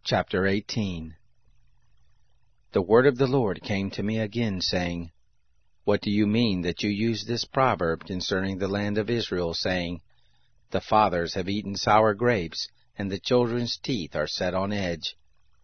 Chapter 18. The word of the Lord came to me again, saying, What do you mean that you use this proverb concerning the land of Israel, saying, The fathers have eaten sour grapes, and the children's teeth are set on edge?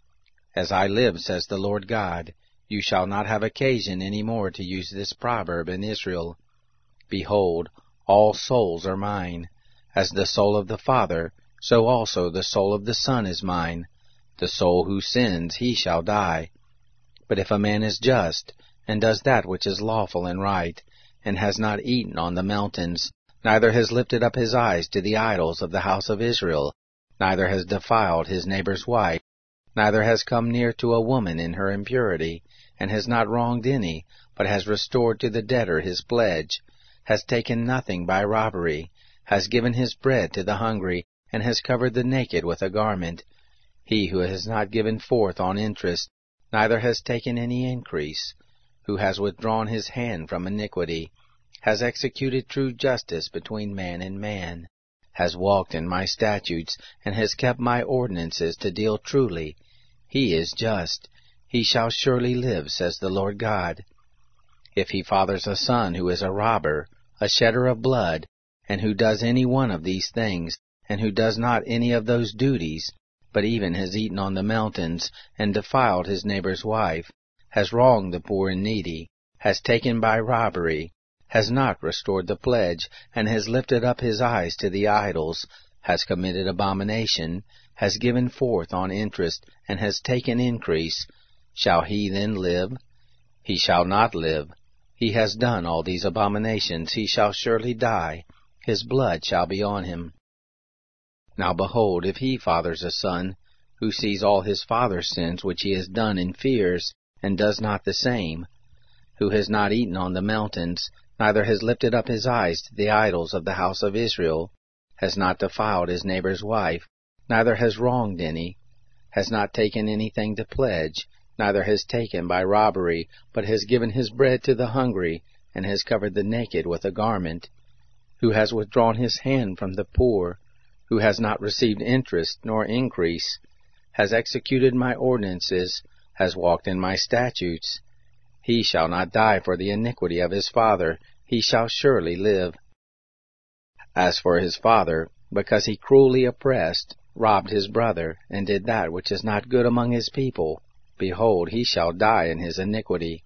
As I live, says the Lord God, you shall not have occasion any more to use this proverb in Israel. Behold, all souls are mine. As the soul of the Father, so also the soul of the Son is mine. The soul who sins, he shall die. But if a man is just, and does that which is lawful and right, and has not eaten on the mountains, neither has lifted up his eyes to the idols of the house of Israel, neither has defiled his neighbor's wife, neither has come near to a woman in her impurity, and has not wronged any, but has restored to the debtor his pledge, has taken nothing by robbery, has given his bread to the hungry, and has covered the naked with a garment, he who has not given forth on interest, neither has taken any increase, who has withdrawn his hand from iniquity, has executed true justice between man and man, has walked in my statutes, and has kept my ordinances to deal truly, he is just, he shall surely live, says the Lord God. If he fathers a son who is a robber, a shedder of blood, and who does any one of these things, and who does not any of those duties, but even has eaten on the mountains, and defiled his neighbor's wife, has wronged the poor and needy, has taken by robbery, has not restored the pledge, and has lifted up his eyes to the idols, has committed abomination, has given forth on interest, and has taken increase, shall he then live? He shall not live. He has done all these abominations, he shall surely die, his blood shall be on him. Now behold, if he fathers a son, who sees all his father's sins which he has done and fears, and does not the same, who has not eaten on the mountains, neither has lifted up his eyes to the idols of the house of Israel, has not defiled his neighbor's wife, neither has wronged any, has not taken anything to pledge, neither has taken by robbery, but has given his bread to the hungry, and has covered the naked with a garment, who has withdrawn his hand from the poor, who has not received interest nor increase, has executed my ordinances, has walked in my statutes, he shall not die for the iniquity of his father, he shall surely live. As for his father, because he cruelly oppressed, robbed his brother, and did that which is not good among his people, behold, he shall die in his iniquity.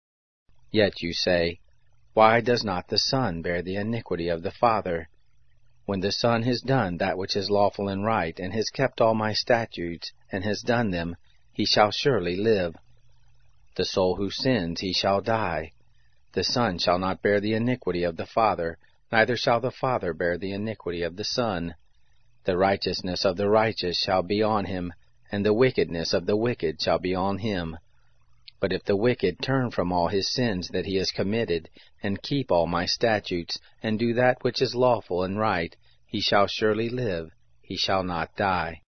Yet you say, Why does not the son bear the iniquity of the father? When the son has done that which is lawful and right, and has kept all my statutes, and has done them, he shall surely live. The soul who sins, he shall die. The son shall not bear the iniquity of the father, neither shall the father bear the iniquity of the son. The righteousness of the righteous shall be on him, and the wickedness of the wicked shall be on him. But if the wicked turn from all his sins that he has committed, and keep all my statutes, and do that which is lawful and right, he shall surely live, he shall not die.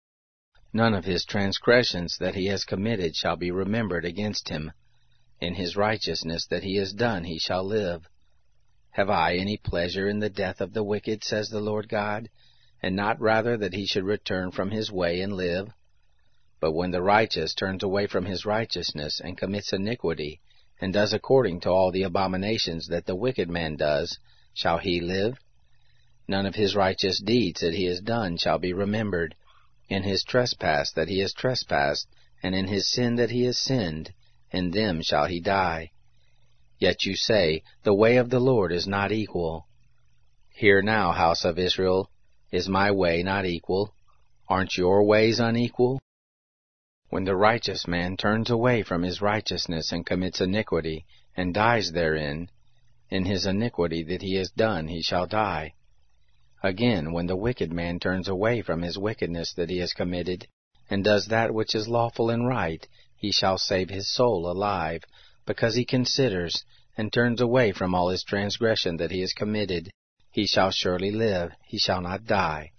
None of his transgressions that he has committed shall be remembered against him. In his righteousness that he has done he shall live. Have I any pleasure in the death of the wicked, says the Lord God, and not rather that he should return from his way and live? But when the righteous turns away from his righteousness, and commits iniquity, and does according to all the abominations that the wicked man does, shall he live? None of his righteous deeds that he has done shall be remembered. In his trespass that he has trespassed, and in his sin that he has sinned, in them shall he die. Yet you say, The way of the Lord is not equal. Hear now, house of Israel, is my way not equal? Aren't your ways unequal? When the righteous man turns away from his righteousness and commits iniquity, and dies therein, in his iniquity that he has done he shall die. Again, when the wicked man turns away from his wickedness that he has committed, and does that which is lawful and right, he shall save his soul alive, because he considers, and turns away from all his transgression that he has committed, he shall surely live, he shall not die.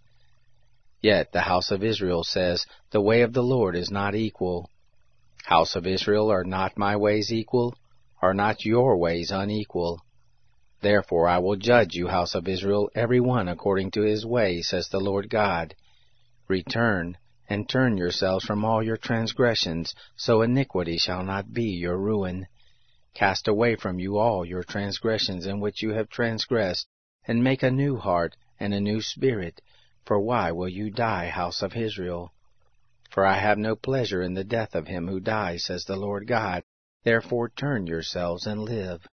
Yet the house of Israel says, The way of the Lord is not equal. House of Israel, are not my ways equal? Are not your ways unequal? Therefore I will judge you, house of Israel, every one according to his way, says the Lord God. Return, and turn yourselves from all your transgressions, so iniquity shall not be your ruin. Cast away from you all your transgressions in which you have transgressed, and make a new heart and a new spirit. For why will you die, house of Israel? For I have no pleasure in the death of him who dies, says the Lord God. Therefore turn yourselves and live.